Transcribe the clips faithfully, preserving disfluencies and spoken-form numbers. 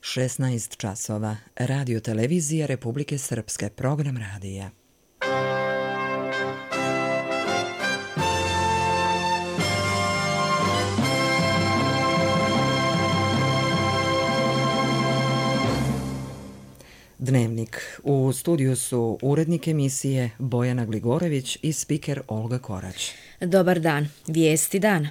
šesnaest časova. Radio televizija Republike Srpske, program radija. Dnevnik. U studiju su urednik emisije Bojana Gligorević i spiker Olga Korać. Dobar dan. Vijesti dana.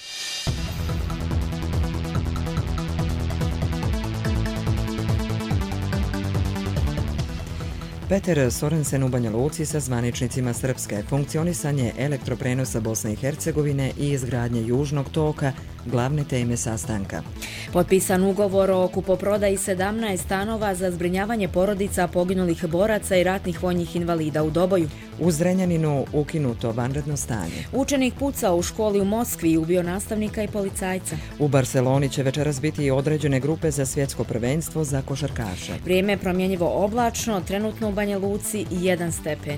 Peter Sorensen u Banja Luci sa zvaničnicima Srpske, funkcionisanje elektroprenosa Bosne i Hercegovine i izgradnje Južnog toka, glavne teme sastanka. Potpisan ugovor o kupoprodaji sedamnaest stanova za zbrinjavanje porodica poginulih boraca i ratnih vojnih invalida u Doboju. U Zrenjaninu ukinuto vanredno stanje. Učenik pucao u školi u Moskvi i ubio nastavnika i policajca. U Barseloni će večeras biti i određene grupe za svjetsko prvenstvo za košarkaše. Vrijeme je promjenjivo oblačno, trenutno u Banja Luci jedan stepen.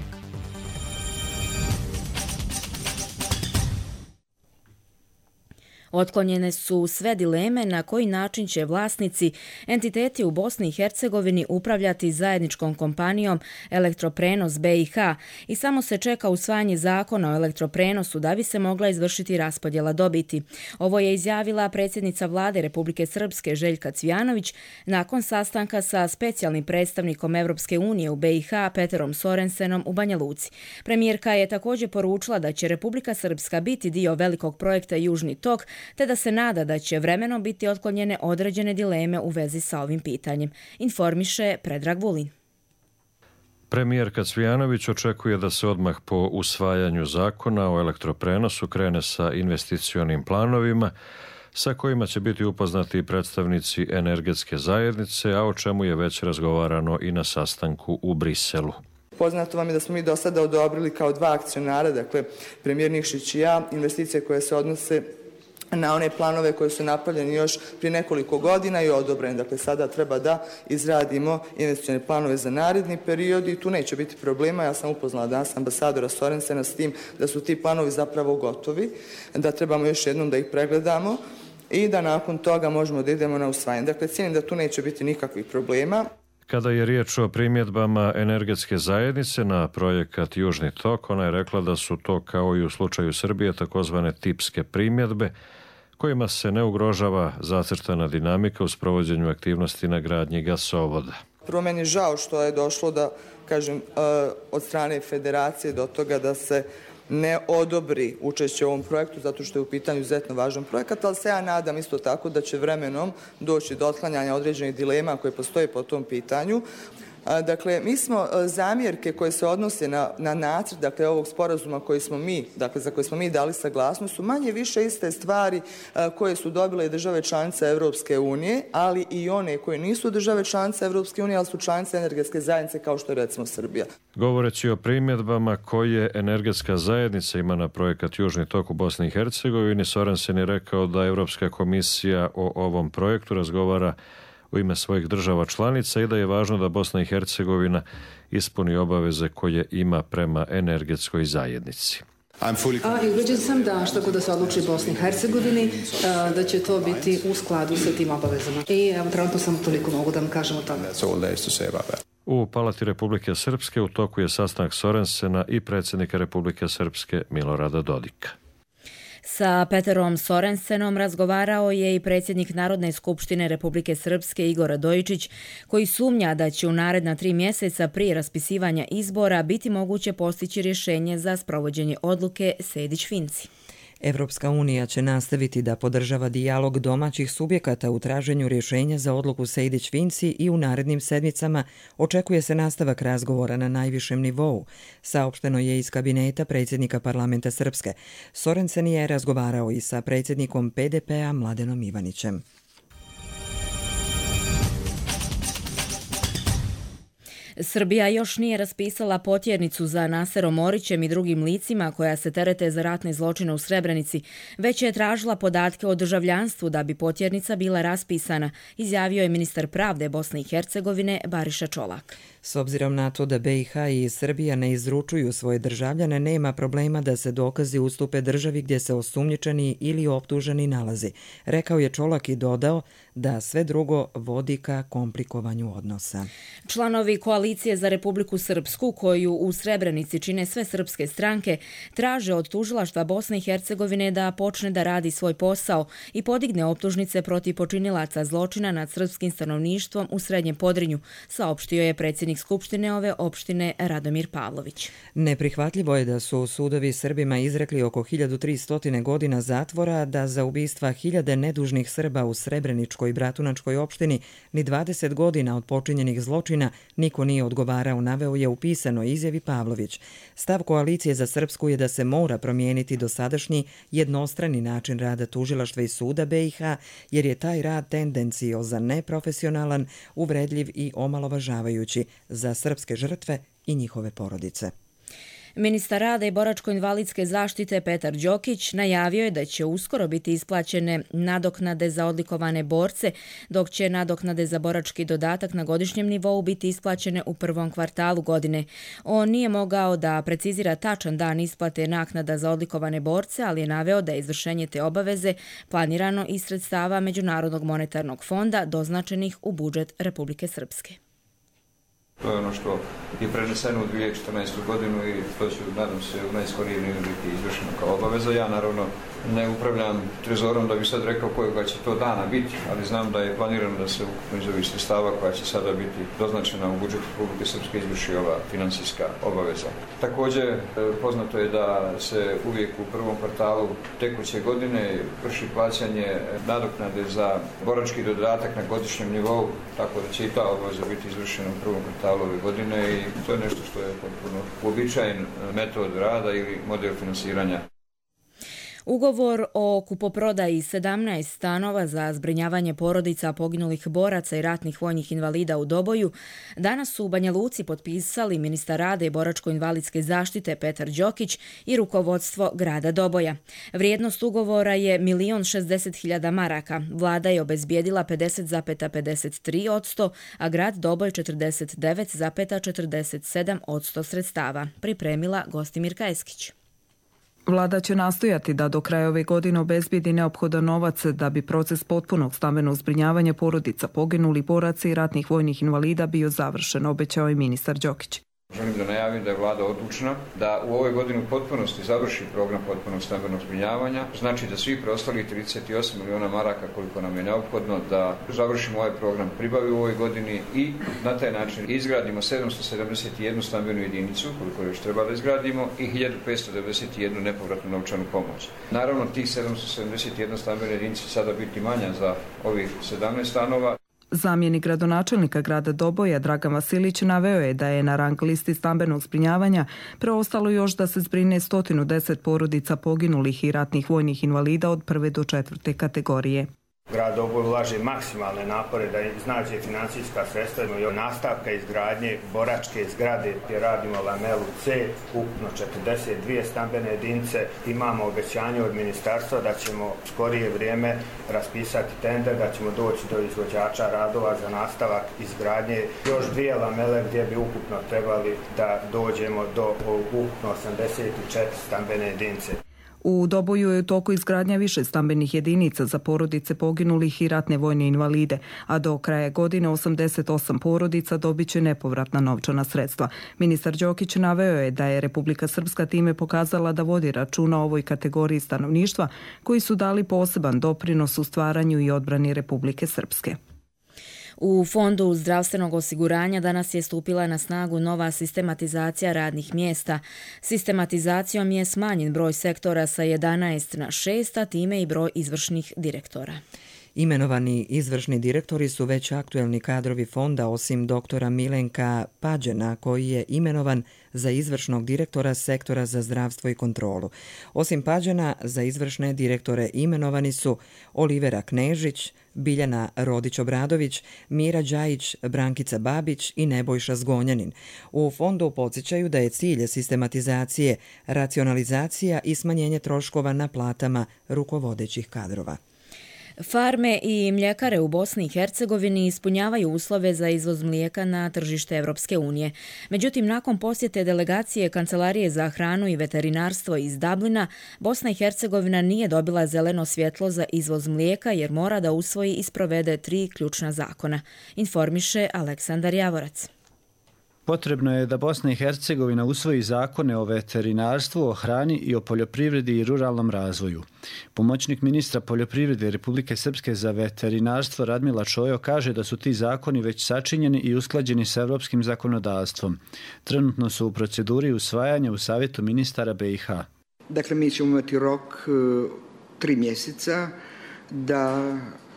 Otklonjene su sve dileme na koji način će vlasnici entiteti u Bosni i Hercegovini upravljati zajedničkom kompanijom Elektroprenos B i H i samo se čeka usvajanje zakona o elektroprenosu da bi se mogla izvršiti raspodjela dobiti. Ovo je izjavila predsjednica vlade Republike Srpske Željka Cvijanović nakon sastanka sa specijalnim predstavnikom Evropske unije u B i H Peterom Sorensenom u Banja Luci. Premijerka je također poručila da će Republika Srpska biti dio velikog projekta Južni tok, te da se nada da će vremenom biti otklonjene određene dileme u vezi sa ovim pitanjem, informiše Predrag Vulin. Premijerka Cvijanović očekuje da se odmah po usvajanju zakona o elektroprenosu krene sa investicionim planovima sa kojima će biti upoznati predstavnici energetske zajednice, a o čemu je već razgovarano i na sastanku u Briselu. Poznato vam je da smo mi do sada odobrili kao dva akcionara, dakle premijer Nikšić i ja, investicije koje se odnose na one planove koji su napravljeni još prije nekoliko godina i odobreni. Dakle, sada treba da izradimo investicione planove za naredni period i tu neće biti problema. Ja sam upoznala danas ambasadora Sorensena s tim da su ti planovi zapravo gotovi, da trebamo još jednom da ih pregledamo i da nakon toga možemo da idemo na usvajanje. Dakle, cijenim da tu neće biti nikakvih problema. Kada je riječ o primjedbama energetske zajednice na projekat Južni tok, ona je rekla da su to, kao i u slučaju Srbije, takozvane tipske primjedbe, kojima se ne ugrožava zacrtana dinamika u sprovođenju aktivnosti na gradnji gasovoda. Prvo, meni je žao što je došlo da, kažem, od strane federacije do toga da se ne odobri učešće u ovom projektu, zato što je u pitanju izuzetno važan projekat, ali se ja nadam isto tako da će vremenom doći do otklanjanja određenih dilema koje postoje po tom pitanju. Dakle, mi smo zamjerke koje se odnose na, na nacrt, dakle, ovog sporazuma koji smo mi, dakle, za koje smo mi dali saglasnost, su manje više iste stvari koje su dobile države članice Evropske unije, ali i one koje nisu države članice Evropske unije, ali su članice energetske zajednice kao što je recimo Srbija. Govoreći o primjedbama koje energetska zajednica ima na projekat Južni tok u Bosni i Hercegovini, Sorensen je rekao da Evropska komisija o ovom projektu razgovara u ime svojih država članica i da je važno da Bosna i Hercegovina ispuni obaveze koje ima prema energetskoj zajednici. I ubeđen sam da što god da se odluči Bosni i Hercegovini, da će to biti u skladu sa tim obavezama. I evo, trenutno sam toliko mogu da vam kažem o tome. U Palati Republike Srpske u toku je sastanak Sorensena i predsjednika Republike Srpske Milorada Dodika. Sa Peterom Sorensenom razgovarao je i predsjednik Narodne skupštine Republike Srpske Igor Radojičić, koji sumnja da će u naredna tri mjeseca prije raspisivanja izbora biti moguće postići rješenje za sprovođenje odluke Sejdić-Finci. Evropska unija će nastaviti da podržava dijalog domaćih subjekata u traženju rješenja za odluku Sejdić-Finci i u narednim sedmicama očekuje se nastavak razgovora na najvišem nivou. Saopšteno je iz kabineta predsjednika parlamenta Srpske. Sorensen je razgovarao i sa predsjednikom P D P-a Mladenom Ivanićem. Srbija još nije raspisala potjernicu za Naserom Orićem i drugim licima koja se terete za ratne zločine u Srebrenici, već je tražila podatke o državljanstvu da bi potjernica bila raspisana, izjavio je ministar pravde Bosne i Hercegovine Bariša Čolak. S obzirom na to da B i H i Srbija ne izručuju svoje državljane, nema problema da se dokazi ustupe državi gdje se osumnjičeni ili optuženi nalazi, rekao je Čolak i dodao da sve drugo vodi ka komplikovanju odnosa. Članovi Koalicije za Republiku Srpsku, koju u Srebrenici čine sve srpske stranke, traže od tužilaštva Bosne i Hercegovine da počne da radi svoj posao i podigne optužnice protiv počinilaca zločina nad srpskim stanovništvom u Srednjem Podrinju, saopštio je predsjednik Skupštine ove opštine Radomir Pavlović. Neprihvatljivo je da su sudovi Srbima izrekli oko hiljadu tristo godina zatvora, da za ubistva hiljade nedužnih Srba u Srebreničkoj i Bratunačkoj opštini ni dvadeset godina od počinjenih zločina niko nije odgovarao, naveo je u pisanoj izjavi Pavlović. Stav Koalicije za Srpsku je da se mora promijeniti dosadašnji jednostrani način rada tužilaštva i suda B i H, jer je taj rad tendenciozan, neprofesionalan, uvredljiv i omalovažavajući za srpske žrtve i njihove porodice. Ministar rada i boračko-invalidske zaštite Petar Đokić najavio je da će uskoro biti isplaćene nadoknade za odlikovane borce, dok će nadoknade za borački dodatak na godišnjem nivou biti isplaćene u prvom kvartalu godine. On nije mogao da precizira tačan dan isplate naknada za odlikovane borce, ali je naveo da je izvršenje te obaveze planirano iz sredstava Međunarodnog monetarnog fonda doznačenih u budžet Republike Srpske. To je ono što je preneseno u dvije tisuće četrnaestu godinu i to će, nadam se, u najskorije vrijeme biti izvršeno kao obaveza. Ja naravno ne upravljam trezorom da bi sad rekao kojega će to dana biti, ali znam da je planirano da se ukupno iz ovih sredstava koja će sada biti doznačena u budžetu Republike Srpske izvrši ova financijska obaveza. Također poznato je da se uvijek u prvom kvartalu tekuće godine vrši plaćanje nadoknade za borački dodatak na godišnjem nivou, tako da će i ta obaveza biti izvršena u prvom kvartalu ove godine i to je nešto što je potpuno uobičajen metod rada ili model finansiranja. Ugovor o kupoprodaji sedamnaest stanova za zbrinjavanje porodica poginulih boraca i ratnih vojnih invalida u Doboju danas su u Banja Luci potpisali ministar rada i boračko-invalidske zaštite Petar Đokić i rukovodstvo grada Doboja. Vrijednost ugovora je milion šezdeset hiljada maraka. Vlada je obezbijedila pedeset zarez pedeset tri posto, a grad Doboj četrdeset devet zarez četrdeset sedam posto sredstava. Pripremila Gostimirka Eskić. Vlada će nastojati da do kraja ove godine obezbijedi neophodan novac da bi proces potpunog stambenog zbrinjavanja porodica poginulih boraca i ratnih vojnih invalida bio završen, obećao je ministar Đokić. Želim da najavim da je vlada odlučna da u ovoj godini u potpunosti završi program potpunog stambenog zbrinjavanja. Znači da svih preostalih trideset osam miliona maraka koliko nam je neophodno da završimo ovaj program pribavi u ovoj godini i na taj način izgradimo sedamsto sedamdeset jednu stambenu jedinicu koliko još treba da izgradimo i hiljadu petsto devedeset jednu nepovratnu novčanu pomoć. Naravno tih sedamsto sedamdeset jedna stambene jedinice sada biti manja za ovih sedamnaest stanova. Zamjenik gradonačelnika grada Doboja Dragan Vasilić naveo je da je na rang listi stambenog zbrinjavanja preostalo još da se zbrine sto deset porodica poginulih i ratnih vojnih invalida od prve do četvrte kategorije. Grad Doboj ulaže maksimalne napore da iznađe financijska sredstva i nastavka izgradnje boračke zgrade gdje radimo lamelu C, ukupno četrdeset dvije stambene jedinice. Imamo obećanje od ministarstva da ćemo skorije vrijeme raspisati tender, da ćemo doći do izvođača radova za nastavak izgradnje još dvije lamele gdje bi ukupno trebali da dođemo do ukupno osamdeset četiri stambene jedinice. U Doboju je u toku izgradnja više stambenih jedinica za porodice poginulih i ratne vojne invalide, a do kraja godine osamdeset osam porodica dobit će nepovratna novčana sredstva. Ministar Đokić naveo je da je Republika Srpska time pokazala da vodi računa o ovoj kategoriji stanovništva koji su dali poseban doprinos u stvaranju i odbrani Republike Srpske. U Fondu zdravstvenog osiguranja danas je stupila na snagu nova sistematizacija radnih mjesta. Sistematizacijom je smanjen broj sektora sa jedanaest na šest, a time i broj izvršnih direktora. Imenovani izvršni direktori su već aktuelni kadrovi fonda, osim doktora Milenka Pađena, koji je imenovan za izvršnog direktora sektora za zdravstvo i kontrolu. Osim Pađena, za izvršne direktore imenovani su Olivera Knežić, Biljana Rodić-Obradović, Mira Đajić, Brankica Babić i Nebojša Zgonjanin. U fondu podsjećaju da je cilj sistematizacije racionalizacija i smanjenje troškova na platama rukovodećih kadrova. Farme i mljekare u Bosni i Hercegovini ispunjavaju uslove za izvoz mlijeka na tržište Evropske unije. Međutim, nakon posjete delegacije Kancelarije za hranu i veterinarstvo iz Dublina, Bosna i Hercegovina nije dobila zeleno svjetlo za izvoz mlijeka jer mora da usvoji i sprovede tri ključna zakona, informiše Aleksandar Javorac. Potrebno je da Bosna i Hercegovina usvoji zakone o veterinarstvu, o hrani i o poljoprivredi i ruralnom razvoju. Pomoćnik ministra poljoprivrede Republike Srpske za veterinarstvo Radmila Čojo kaže da su ti zakoni već sačinjeni i usklađeni sa evropskim zakonodavstvom. Trenutno su u proceduri usvajanja u Savjetu ministara B i H. Dakle, mi ćemo imati rok tri mjeseca da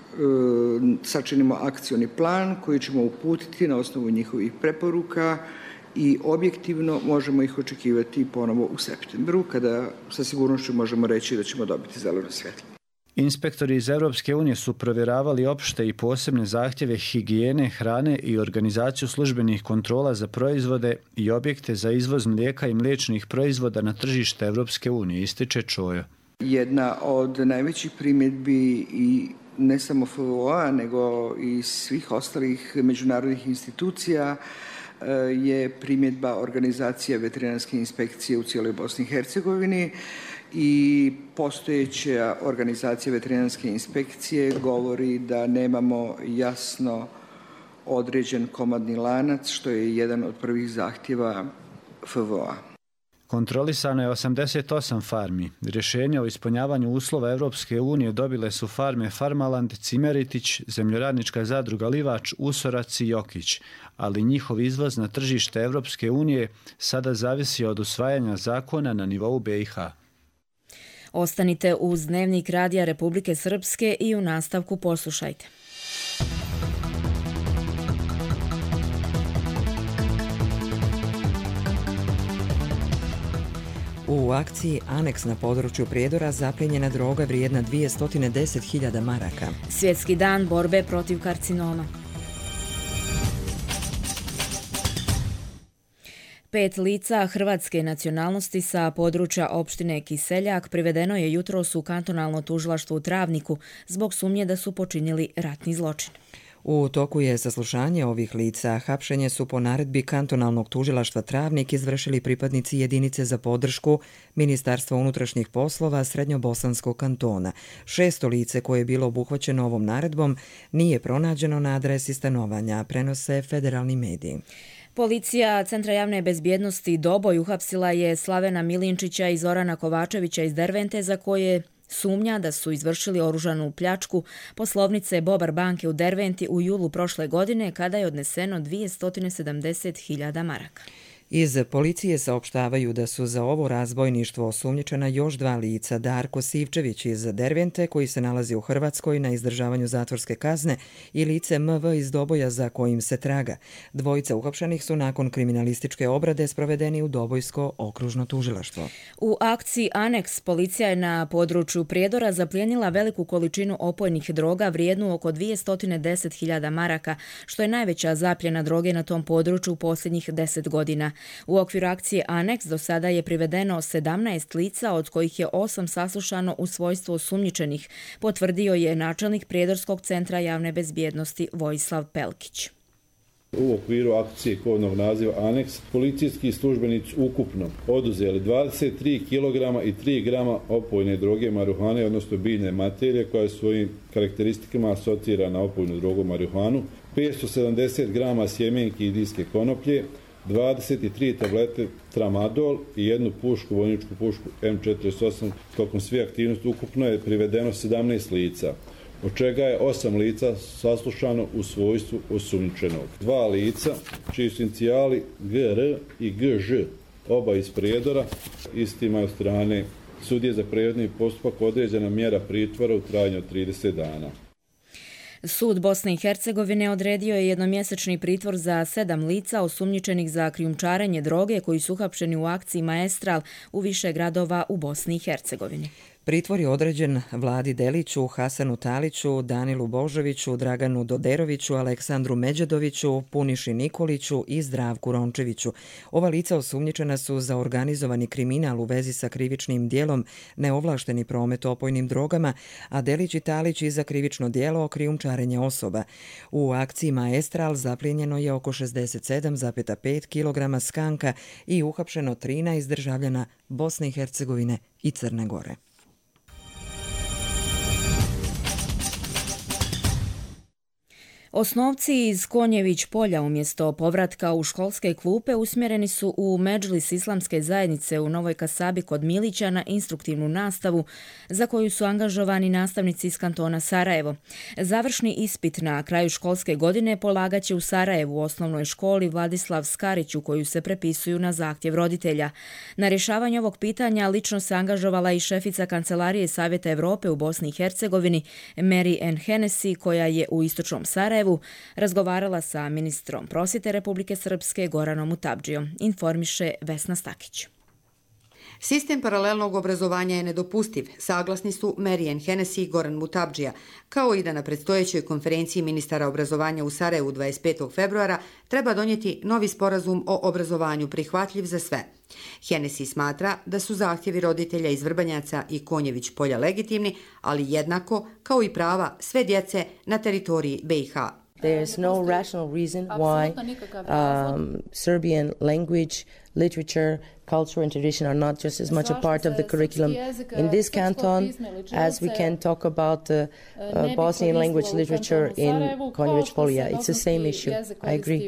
sačinimo akcioni plan koji ćemo uputiti na osnovu njihovih preporuka i objektivno možemo ih očekivati ponovo u septembru, kada sa sigurnošću možemo reći da ćemo dobiti zeleno svjetlo. Inspektori iz Evropske unije su provjeravali opšte i posebne zahtjeve higijene, hrane i organizaciju službenih kontrola za proizvode i objekte za izvoz mlijeka i mliječnih proizvoda na tržište Evropske unije, ističe Čojo. Jedna od najvećih primjedbi i ne samo F O A, nego i svih ostalih međunarodnih institucija je primjedba organizacije veterinarske inspekcije u cijeloj Bosni i Hercegovini i postojeća organizacija veterinarske inspekcije govori da nemamo jasno određen komadni lanac, što je jedan od prvih zahtjeva F O A. Kontrolisano je osamdeset osam farmi. Rješenje o ispunjavanju uslova Evropske unije dobile su farme Farmaland, Cimeritić, Zemljoradnička zadruga Livač, Usorac i Jokić, ali njihov izvoz na tržište Evropske unije sada zavisi od usvajanja zakona na nivou B i H. Ostanite uz Dnevnik Radija Republike Srpske i u nastavku poslušajte. U akciji Aneks na području Prijedora zaplijenjena droga vrijedna dvjesto deset hiljada maraka. Svjetski dan borbe protiv karcinoma. Pet lica hrvatske nacionalnosti sa područja opštine Kiseljak privedeno je jutros u kantonalno tužilaštvo u Travniku zbog sumnje da su počinili ratni zločin. U toku je saslušanje ovih lica. Hapšenje su po naredbi kantonalnog tužilaštva Travnik izvršili pripadnici jedinice za podršku Ministarstva unutrašnjih poslova Srednjobosanskog kantona. Šesto lice koje je bilo obuhvaćeno ovom naredbom nije pronađeno na adresi stanovanja, prenose federalni mediji. Policija Centra javne bezbjednosti Doboj uhapsila je Slavena Milinčića i Zorana Kovačevića iz Dervente za koje sumnja da su izvršili oružanu pljačku poslovnice Bobar banke u Derventi u julu prošle godine kada je odneseno dvjesto sedamdeset hiljada maraka. Iz policije saopštavaju da su za ovo razbojništvo osumnjičena još dva lica, Darko Sivčević iz Dervente koji se nalazi u Hrvatskoj na izdržavanju zatvorske kazne i lice M V iz Doboja za kojim se traga. Dvojica uhapšenih su nakon kriminalističke obrade sprovedeni u Dobojsko okružno tužilaštvo. U akciji Aneks policija je na području Prijedora zaplijenila veliku količinu opojnih droga vrijednu oko dvjesto deset hiljada maraka, što je najveća zapljena droge na tom području u posljednjih deset godina. U okviru akcije Aneks do sada je privedeno sedamnaest lica, od kojih je osam saslušano u svojstvu osumnjičenih, potvrdio je načelnik Prijedorskog centra javne bezbjednosti Vojislav Pelkić. U okviru akcije kodnog naziva Aneks, policijski službenici ukupno oduzeli dvadeset tri kilograma i tri grama opojne droge marihuane, odnosno biljne materije koja je svojim karakteristikama asocira na opojnu drogu marihuanu, petsto sedamdeset grama sjemenki indijske konoplje, dvadeset tri tablete tramadol i jednu pušku, vojničku pušku M četrdeset osam. Tokom sve aktivnosti ukupno je privedeno sedamnaest lica, od čega je osam lica saslušano u svojstvu osumnjičenog. Dva lica, čiji su inicijali G R i G Ž, oba iz Prijedora, istima je od strane sudije za prijevodni postupak određena mjera pritvora u trajanju od trideset dana. Sud Bosne i Hercegovine odredio je jednomjesečni pritvor za sedam lica osumnjičenih za krijumčarenje droge koji su uhapšeni u akciji Maestral u više gradova u Bosni i Hercegovini. Pritvor je određen Vladi Deliću, Hasanu Taliću, Danilu Božoviću, Draganu Doderoviću, Aleksandru Međedoviću, Puniši Nikoliću i Zdravku Rončeviću. Ova lica osumnjičena su za organizovani kriminal u vezi sa krivičnim dijelom neovlašteni promet opojnim drogama, a Delić i Talić i za krivično dijelo krijumčarenja osoba. U akciji Maestral zaplijenjeno je oko šezdeset sedam zarez pet kilograma skanka i uhapšeno trinaest državljana Bosne i Hercegovine i Crne Gore. Osnovci iz Konjević polja umjesto povratka u školske klupe usmjereni su u Medžlis islamske zajednice u Novoj Kasabi kod Milića na instruktivnu nastavu za koju su angažovani nastavnici iz kantona Sarajevo. Završni ispit na kraju školske godine polagaće u Sarajevu u osnovnoj školi Vladislav Skarić u koju se prepisuju na zahtjev roditelja. Na rješavanje ovog pitanja lično se angažovala i šefica Kancelarije Savjeta Evrope u Bosni i Hercegovini Mary Ann Hennessy koja je u istočnom Sarajevu razgovarala sa ministrom prosvjete Republike Srpske Goranom Mutabdžijom, informiše Vesna Stakić. Sistem paralelnog obrazovanja je nedopustiv, saglasni su Mary Ann Hennessy i Goran Mutabdžija, kao i da na predstojećoj konferenciji ministara obrazovanja u Sarajevu dvadeset petog februara treba donijeti novi sporazum o obrazovanju prihvatljiv za sve. Hennessy smatra da su zahtjevi roditelja iz Vrbanjaca i Konjević polja legitimni, ali jednako kao i prava sve djece na teritoriji B i H. There is no rational reason why um, Serbian language, literature, culture and tradition are not just as much a part of the curriculum in this canton as we can talk about the uh, Bosnian language literature in Konjević polja. It's the same issue. I agree.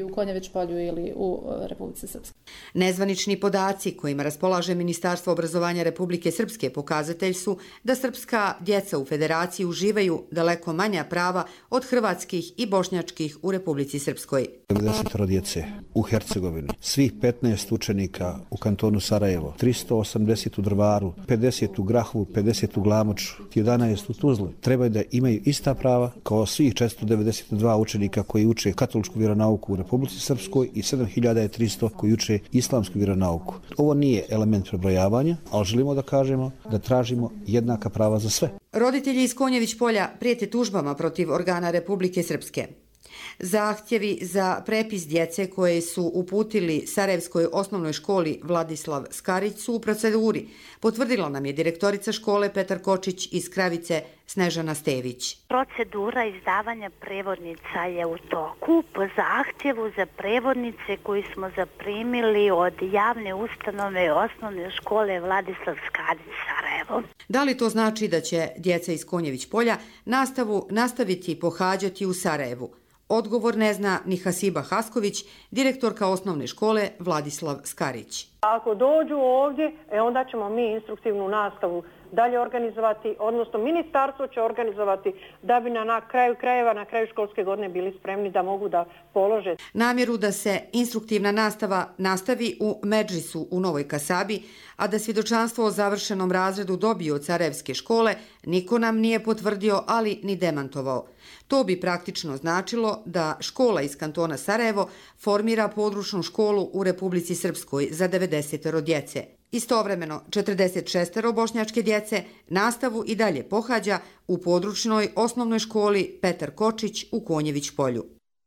Nezvanični podaci kojima raspolaže Ministarstvo obrazovanja Republike Srpske pokazatelj su da srpska djeca u federaciji uživaju daleko manja prava od hrvatskih i bošnjačkih u Republici Srpskoj. devedeset djece u Hercegovini, svih petnaest učenika u kantonu Sarajevo, tristo osamdeset u Drvaru, pedeset u Grahovu, pedeset u Glamoču, jedanaest u Tuzli. Treba da imaju ista prava kao svih četiristo devedeset dva učenika koji uče katoličku vjeronauku u Republici Srpskoj i sedam hiljada tristo koji uče islamsku vjeronauku. Ovo nije element prebrojavanja, ali želimo da kažemo da tražimo jednaka prava za sve. Roditelji iz Konjević polja prijete tužbama protiv organa Republike Srpske. Zahtjevi za prepis djece koje su uputili Sarajevskoj osnovnoj školi Vladislav Skarić su u proceduri, potvrdila nam je direktorica škole Petar Kočić iz Kravice Snežana Stević. Procedura izdavanja prevodnica je u toku po zahtjevu za prevodnice koji smo zaprimili od javne ustanove osnovne škole Vladislav Skarić Sarajevo. Da li to znači da će djeca iz Konjević polja nastavu nastaviti pohađati u Sarajevu? Odgovor ne zna ni Hasiba Hasković, direktorka osnovne škole Vladislav Skarić. Ako dođu ovdje, e onda ćemo mi instruktivnu nastavu dalje organizovati, odnosno ministarstvo će organizovati da bi na, na kraju krajeva, na kraju školske godine bili spremni da mogu da polože. Namjeru da se instruktivna nastava nastavi u Medžisu u Novoj Kasabi, a da svjedočanstvo o završenom razredu dobiju od Sarajevske škole, niko nam nije potvrdio, ali ni demantovao. To bi praktično značilo da škola iz kantona Sarajevo formira područnu školu u Republici Srpskoj za devedeset djece. Istovremeno, četrdeset šest bošnjačke djece nastavu i dalje pohađa u područnoj osnovnoj školi Petar Kočić u Konjević polju.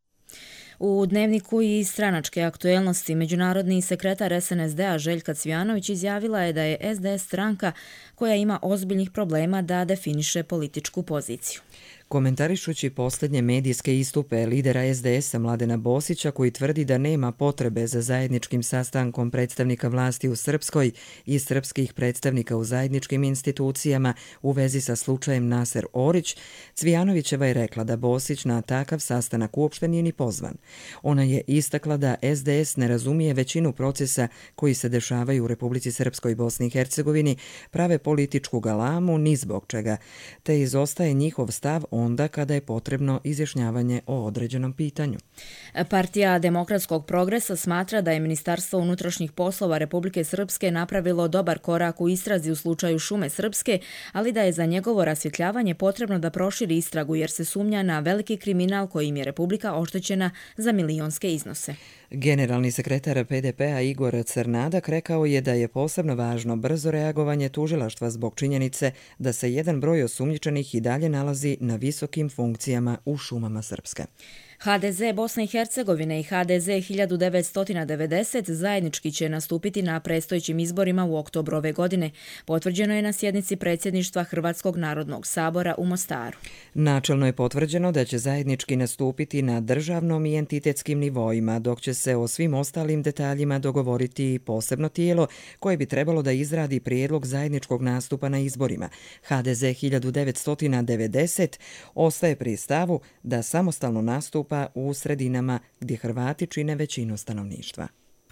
U dnevniku i stranačke aktuelnosti međunarodni sekretar S N S D-a Željka Cvijanović izjavila je da je S D S stranka koja ima ozbiljnih problema da definiše političku poziciju. Komentarišući posljednje medijske istupe lidera S D S-a Mladena Bosića koji tvrdi da nema potrebe za zajedničkim sastankom predstavnika vlasti u Srpskoj i srpskih predstavnika u zajedničkim institucijama u vezi sa slučajem Naser Orić, Cvijanovićeva je rekla da Bosić na takav sastanak uopšte nije ni pozvan. Ona je istakla da S D S ne razumije većinu procesa koji se dešavaju u Republici Srpskoj i Bosni i Hercegovini, prave političku galamu ni zbog čega, te izostaje njihov stav o onda kada je potrebno izjašnjavanje o određenom pitanju. Partija Demokratskog progresa smatra da je Ministarstvo unutrašnjih poslova Republike Srpske napravilo dobar korak u istrazi u slučaju Šume Srpske, ali da je za njegovo rasvjetljavanje potrebno da proširi istragu jer se sumnja na veliki kriminal kojim je Republika oštećena za milionske iznose. Generalni sekretar P D P-a Igor Crnadak rekao je da je posebno važno brzo reagovanje tužilaštva zbog činjenice da se jedan broj osumnjičenih i dalje nalazi na visokim funkcijama u Šumama Srpske. H D Z Bosne i Hercegovine i H D Z hiljadu devetsto devedeset zajednički će nastupiti na predstojećim izborima u oktobru ove godine, potvrđeno je na sjednici predsjedništva Hrvatskog narodnog sabora u Mostaru. Načelno je potvrđeno da će zajednički nastupiti na državnom i entitetskim nivoima, dok će se o svim ostalim detaljima dogovoriti posebno tijelo koje bi trebalo da izradi prijedlog zajedničkog nastupa na izborima. H D Z hiljadu devetsto devedeset ostaje pri stavu da samostalno nastupa u sredinama gdje Hrvati čine većinu stanovništva.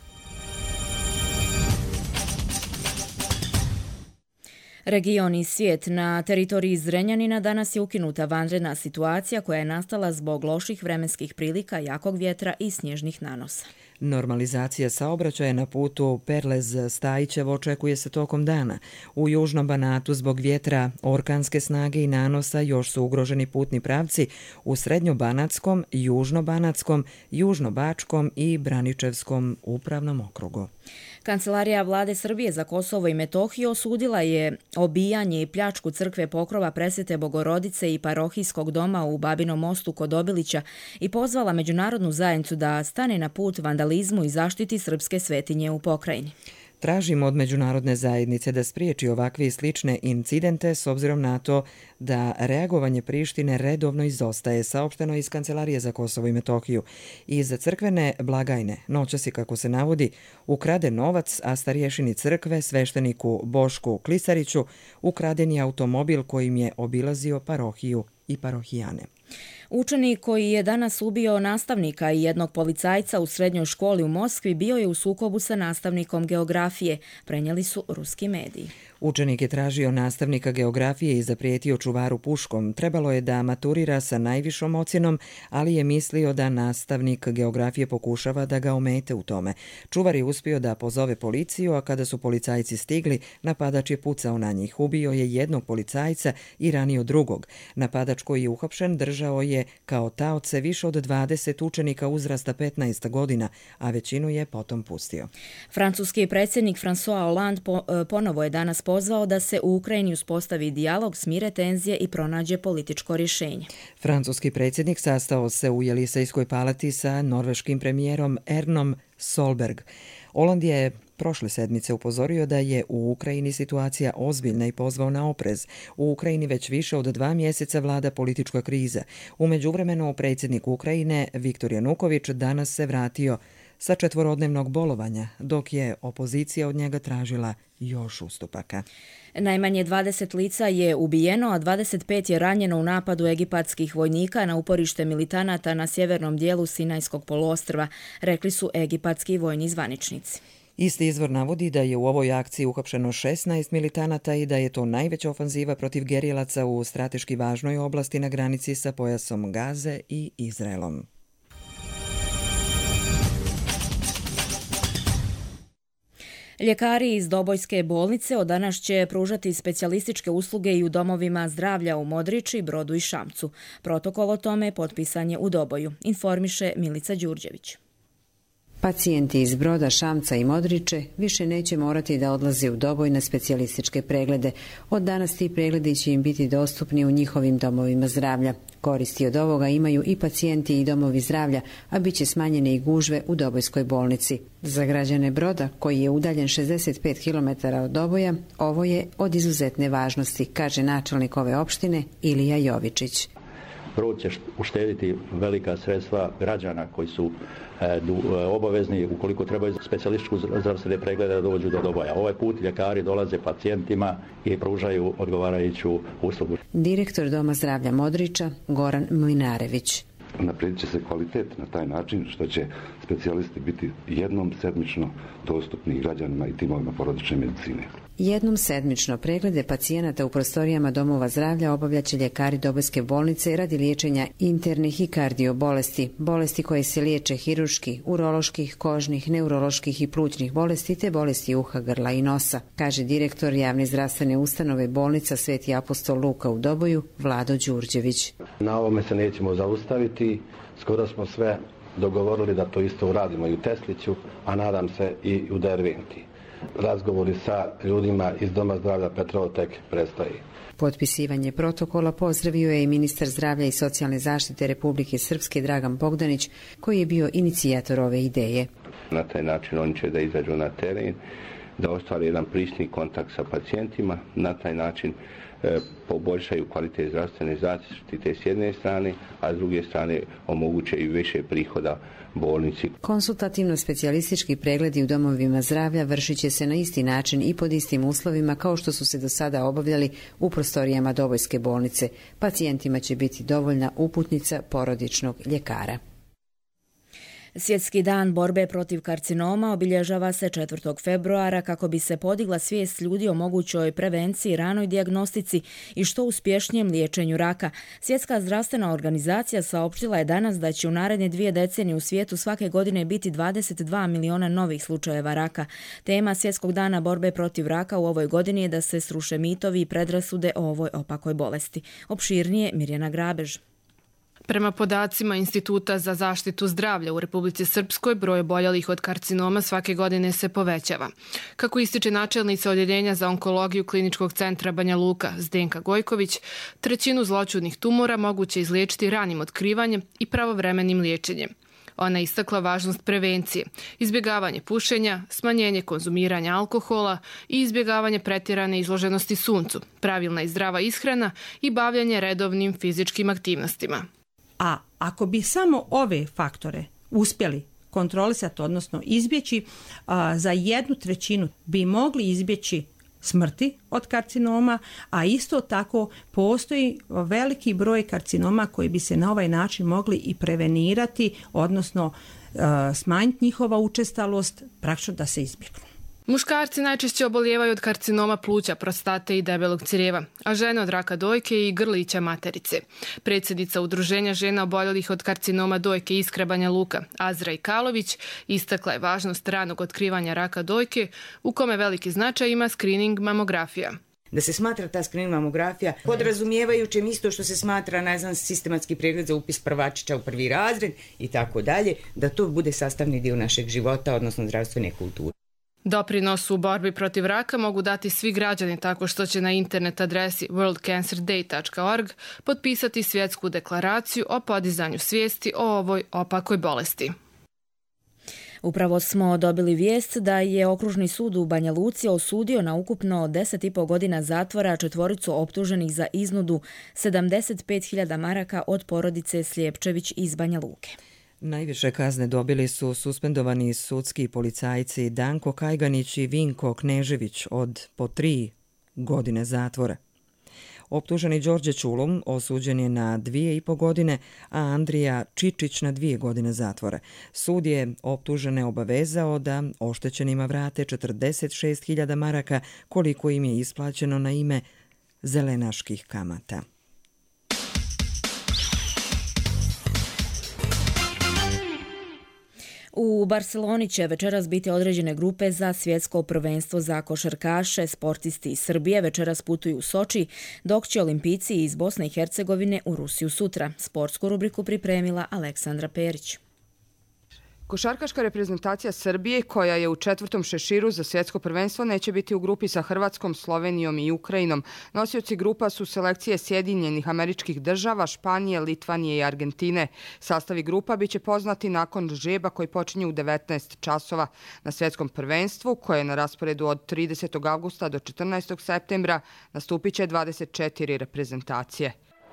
Region i svijet. Na teritoriji Zrenjanina danas je ukinuta vanredna situacija koja je nastala zbog loših vremenskih prilika, jakog vjetra i snježnih nanosa. Normalizacija saobraćaja na putu Perlez-Stajićevo očekuje se tokom dana. U Južnom Banatu zbog vjetra, orkanske snage i nanosa još su ugroženi putni pravci u Srednjobanatskom, Južnobanatskom, Južnobačkom i Braničevskom upravnom okrugu. Kancelarija Vlade Srbije za Kosovo i Metohiju osudila je obijanje i pljačku crkve Pokrova Presvete Bogorodice i parohijskog doma u Babinom Mostu kod Obilića i pozvala međunarodnu zajednicu da stane na put vandalizmu i zaštiti srpske svetinje u pokrajini. Tražimo od međunarodne zajednice da spriječi ovakve i slične incidente s obzirom na to da reagovanje Prištine redovno izostaje, saopšteno iz Kancelarije za Kosovo i Metohiju. Iz crkvene blagajne noćas je, kako se navodi, ukraden novac, a starješini crkve, svešteniku Bošku Klisariću, ukraden je automobil kojim je obilazio parohiju i parohijane. Učenik koji je danas ubio nastavnika i jednog policajca u srednjoj školi u Moskvi bio je u sukobu sa nastavnikom geografije, prenijeli su ruski mediji. Učenik je tražio nastavnika geografije i zaprijetio čuvaru puškom. Trebalo je da maturira sa najvišom ocjenom, ali je mislio da nastavnik geografije pokušava da ga omete u tome. Čuvar je uspio da pozove policiju, a kada su policajci stigli, napadač je pucao na njih. Ubio je jednog policajca i ranio drugog. Napadač koji je uhapšen držao je kao taoce više od dvadeset učenika uzrasta petnaest godina, a većinu je potom pustio. Francuski predsjednik François Hollande po, ponovo je danas pozvao da se u Ukrajini uspostavi dijalog, smire tenzije i pronađe političko rješenje. Francuski predsjednik sastao se u Jelisejskoj palati sa norveškim premijerom Ernom Solberg. Hollande je prošle sedmice upozorio da je u Ukrajini situacija ozbiljna i pozvao na oprez. U Ukrajini već više od dva mjeseca vlada politička kriza. U međuvremenu predsjednik Ukrajine Viktor Januković danas se vratio sa četvorodnevnog bolovanja, dok je opozicija od njega tražila još ustupaka. Najmanje dvadeset lica je ubijeno, a dvadeset pet je ranjeno u napadu egipatskih vojnika na uporište militanata na sjevernom dijelu Sinajskog poluostrva, rekli su egipatski vojni zvaničnici. Isti izvor navodi da je u ovoj akciji uhapšeno šesnaest militanata i da je to najveća ofanziva protiv gerilaca u strateški važnoj oblasti na granici sa pojasom Gaze i Izraelom. Ljekari iz Dobojske bolnice od danas će pružati specijalističke usluge i u domovima zdravlja u Modriči, Brodu i Šamcu. Protokol o tome potpisan je u Doboju, informiše Milica Đurđević. Pacijenti iz Broda, Šamca i Modriče više neće morati da odlaze u Doboj na specijalističke preglede. Od danas ti pregledi će im biti dostupni u njihovim domovima zdravlja. Koristi od ovoga imaju i pacijenti i domovi zdravlja, a bit će smanjene i gužve u Dobojskoj bolnici. Za građane Broda, koji je udaljen šezdeset pet kilometara od Doboja, ovo je od izuzetne važnosti, kaže načelnik ove opštine Ilija Jovičić. Brod će uštediti velika sredstva građana koji su e, obavezni, ukoliko trebaju specijalističku zdravstvene preglede, da dođu do Doboja. Ovaj put ljekari dolaze pacijentima i pružaju odgovarajuću uslugu. Direktor Doma zdravlja Modriča, Goran Mlinarević. Naprijedit će se kvalitet na taj način što će specijalisti biti jednom sedmično dostupni građanima i timovima porodične medicine. Jednom sedmično preglede pacijenata u prostorijama domova zdravlja obavljaće ljekari Dobojske bolnice radi liječenja internih i kardio bolesti, bolesti koje se liječe hirurški, uroloških, kožnih, neuroloških i plućnih bolesti te bolesti uha, grla i nosa, kaže direktor javne zdravstvene ustanove bolnica Sveti apostol Luka u Doboju, Vlado Đurđević. Na ovome se nećemo zaustaviti, skoro smo sve dogovorili da to isto uradimo i u Tesliću, a nadam se i u Derventi. Razgovori sa ljudima iz Doma zdravlja Petrovo tek predstoji. Potpisivanje protokola pozdravio je i ministar zdravlja i socijalne zaštite Republike Srpske Dragan Bogdanić, koji je bio inicijator ove ideje. Na taj način oni će da izađu na teren, da ostvare jedan prisni kontakt sa pacijentima, na taj način e, poboljšaju kvalitet zdravstvene zaštite s jedne strane, a s druge strane omoguće i više prihoda bolnici. Konsultativno-specijalistički pregledi u domovima zdravlja vršit će se na isti način i pod istim uslovima kao što su se do sada obavljali u prostorijama Dobojske bolnice. Pacijentima će biti dovoljna uputnica porodičnog ljekara. Svjetski dan borbe protiv karcinoma obilježava se četvrtog februara kako bi se podigla svijest ljudi o mogućoj prevenciji, ranoj dijagnostici i što uspješnijem liječenju raka. Svjetska zdravstvena organizacija saopštila je danas da će u naredne dvije decenije u svijetu svake godine biti dvadeset dva miliona novih slučajeva raka. Tema Svjetskog dana borbe protiv raka u ovoj godini je da se sruše mitovi i predrasude o ovoj opakoj bolesti. Opširnije Mirjana Grabež. Prema podacima Instituta za zaštitu zdravlja u Republici Srpskoj, broj oboljelih od karcinoma svake godine se povećava. Kako ističe načelnica Odjeljenja za onkologiju Kliničkog centra Banja Luka Zdenka Gojković, trećinu zloćudnih tumora moguće izliječiti ranim otkrivanjem i pravovremenim liječenjem. Ona je istakla važnost prevencije, izbjegavanje pušenja, smanjenje konzumiranja alkohola i izbjegavanje pretjerane izloženosti suncu, pravilna i zdrava ishrana i bavljanje redovnim fizičkim aktivnostima. A ako bi samo ove faktore uspjeli kontrolisati, odnosno izbjeći, a, za jednu trećinu bi mogli izbjeći smrti od karcinoma, a isto tako postoji veliki broj karcinoma koji bi se na ovaj način mogli i prevenirati, odnosno a, smanjiti njihova učestalost, praktično da se izbjegnu. Muškarci najčešće obolijevaju od karcinoma pluća, prostate i debelog crijeva, a žene od raka dojke i grlića materice. Predsjednica Udruženja žena oboljelih od karcinoma dojke Iskra Banja Luka, Azra Ikalović, istakla je važnost ranog otkrivanja raka dojke, u kome veliki značaj ima screening mamografija. Da se smatra ta screening mamografija podrazumijevajućem isto što se smatra, ne znam, sistematski pregled za upis prvačića u prvi razred i tako dalje, da to bude sastavni dio našeg života, odnosno zdravstvene kulture. Doprinos u borbi protiv raka mogu dati svi građani tako što će na internet adresi world cancer day dot org potpisati svjetsku deklaraciju o podizanju svijesti o ovoj opakoj bolesti. Upravo smo dobili vijest da je Okružni sud u Banja Luci osudio na ukupno deset i po godina zatvora četvoricu optuženih za iznudu sedamdeset pet hiljada maraka od porodice Slijepčević iz Banja Luke. Najviše kazne dobili su suspendovani sudski policajci Danko Kajganić i Vinko Knežević od po tri godine zatvora. Optuženi Đorđe Čulum osuđen je na dvije i po godine, a Andrija Čičić na dvije godine zatvora. Sud je optužene obavezao da oštećenima vrate četrdeset šest hiljada maraka koliko im je isplaćeno na ime zelenaških kamata. U Barceloni će večeras biti određene grupe za svjetsko prvenstvo za košarkaše. Sportisti iz Srbije večeras putuju u Soči, dok će olimpijci iz Bosne i Hercegovine u Rusiju sutra. Sportsku rubriku pripremila Aleksandra Perić. Košarkaška reprezentacija Srbije, koja je u četvrtom šeširu za svjetsko prvenstvo, neće biti u grupi sa Hrvatskom, Slovenijom i Ukrajinom. Nosioci grupa su selekcije Sjedinjenih Američkih Država, Španije, Litvanije i Argentine. Sastavi grupa biće poznati nakon žreba koji počinje u devetnaest časova. Na svjetskom prvenstvu, koje je na rasporedu od tridesetog avgusta do četrnaestog septembra, nastupit će dvadeset četiri reprezentacije.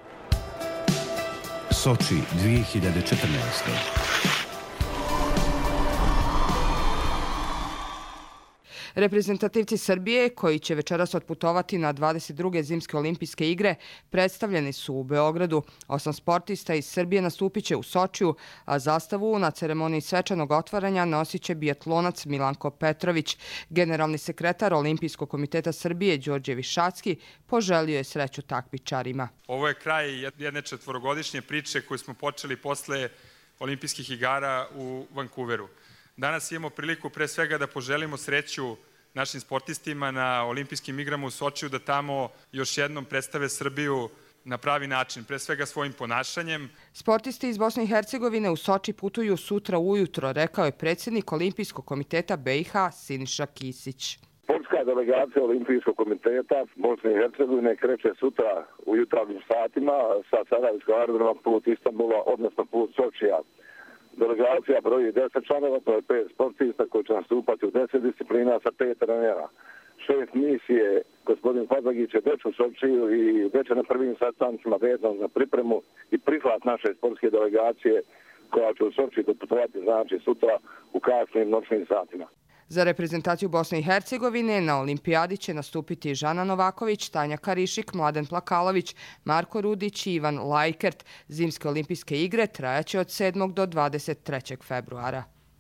Soči dvije hiljade četrnaeste. Reprezentativci Srbije, koji će večeras otputovati na dvadeset druge zimske olimpijske igre, predstavljeni su u Beogradu. Osam sportista iz Srbije nastupit će u Sočiju, a zastavu na ceremoniji svečanog otvaranja nosit će biatlonac Milanko Petrović. Generalni sekretar Olimpijskog komiteta Srbije Đorđe Višacki poželio je sreću takmičarima. Ovo je kraj jedne četvorogodišnje priče koju smo počeli posle olimpijskih igara u Vancouveru. Danas imamo priliku pre svega da poželimo sreću našim sportistima na olimpijskim igrama u Sočiju, da tamo još jednom predstave Srbiju na pravi način, pre svega svojim ponašanjem. Sportisti iz Bosne i Hercegovine u Soči putuju sutra ujutro, rekao je predsjednik Olimpijskog komiteta B i H Siniša Kisić. Sportska delegacija Olimpijskog komiteta Bosne i Hercegovine kreće sutra u jutarnjim satima sa Sarajevskog aerodroma put Istanbula, odnosno put Sočija. Delegacija broji deset članova, to je pet sportista koji će nastupati u deset disciplina sa pet trenera. Šest misije, gospodin Fazagić je već u Sočiju i već je na prvim sastancima vezan za pripremu i prihvat naše sportske delegacije koja će u Sočiju doputovati, znači sutra u kasnim noćnim satima. Za reprezentaciju Bosne i Hercegovine na olimpijadi će nastupiti Žana Novaković, Tanja Karišik, Mladen Plakalović, Marko Rudić i Ivan Lajkert. Zimske olimpijske igre trajaće od sedmog do dvadeset trećeg februara.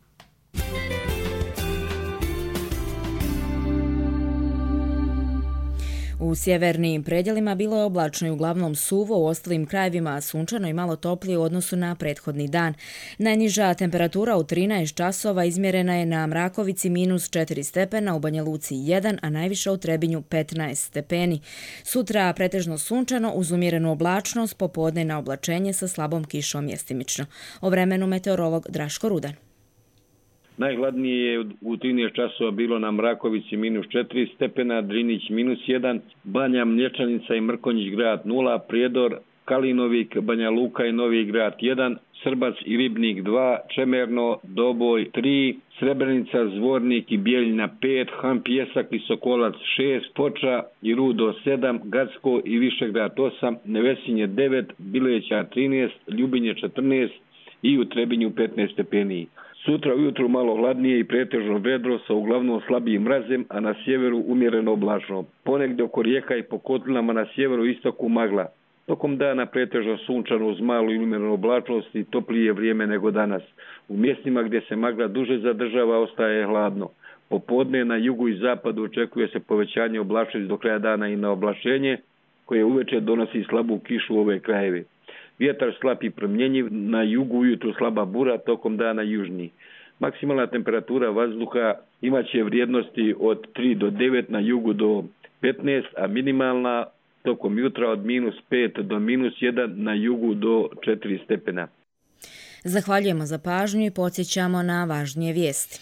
U sjevernim predjelima bilo je oblačno i uglavnom suvo, u ostalim krajevima sunčano i malo toplije u odnosu na prethodni dan. Najniža temperatura u trinaest časova izmjerena je na Mrakovici minus četiri stepena, u Banja Luci jedan, a najviše u Trebinju petnaest stepeni. Sutra pretežno sunčano uz umjerenu oblačnost, popodne na oblačenje sa slabom kišom mjestimično. O vremenu meteorolog Draško Rudan. Najhladnije je u trinaest časova bilo na Mrakovici minus četiri stepena, Drinić minus jedan, Banja, Mlječanica i Mrkonjić grad nula, Prijedor, Kalinovik, Banja Luka i Novi grad jedan, Srbac i Ribnik dva, Čemerno, Doboj tri, Srebrenica, Zvornik i Bijeljina pet, Han Pjesak i Sokolac šest, Foča i Rudo sedam, Gacko i Višegrad osam, Nevesinje devet, Bileća trinaest, Ljubinje četrnaest i u Trebinju petnaest stepeni. Sutra ujutru malo hladnije i pretežno vedro sa uglavnom slabijim mrazem, a na sjeveru umjereno oblačno. Ponegdje oko rijeka i po kotlinama na sjeveru istoku magla. Tokom dana pretežno sunčano uz malu i umjerenu oblačnost i toplije vrijeme nego danas. U mjestima gdje se magla duže zadržava ostaje hladno. Popodne na jugu i zapadu očekuje se povećanje oblačnosti do kraja dana i na oblačenje, koje uveče donosi slabu kišu u ove krajeve. Vjetar slab i promjenjiv, na jugu ujutru slaba bura, tokom dana južni. Maksimalna temperatura vazduha imaće vrijednosti od tri do devet, na jugu do petnaest, a minimalna tokom jutra od minus pet do minus jedan, na jugu do četiri stepena. Zahvaljujemo za pažnju i podsjećamo na važnije vijesti.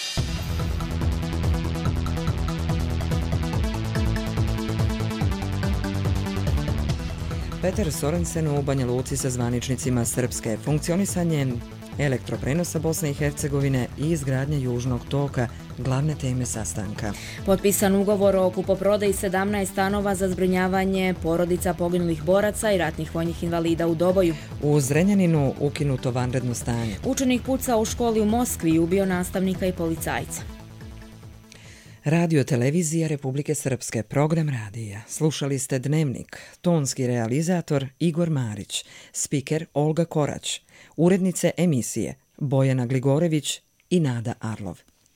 Petar Sorensen u Banja Luci sa zvaničnicima Srpske, funkcionisanje elektroprenosa Bosne i Hercegovine i izgradnja južnog toka, glavne teme sastanka. Potpisan ugovor o kupoprodaji sedamnaest stanova za zbrinjavanje porodica poginulih boraca i ratnih vojnih invalida u Doboju. U Zrenjaninu ukinuto vanredno stanje. Učenik pucao u školi u Moskvi i ubio nastavnika i policajca. Radio televizija Republike Srpske, program radija. Slušali ste Dnevnik, tonski realizator Igor Marić, spiker Olga Korać, urednice emisije Bojana Gligorević i Nada Arlov.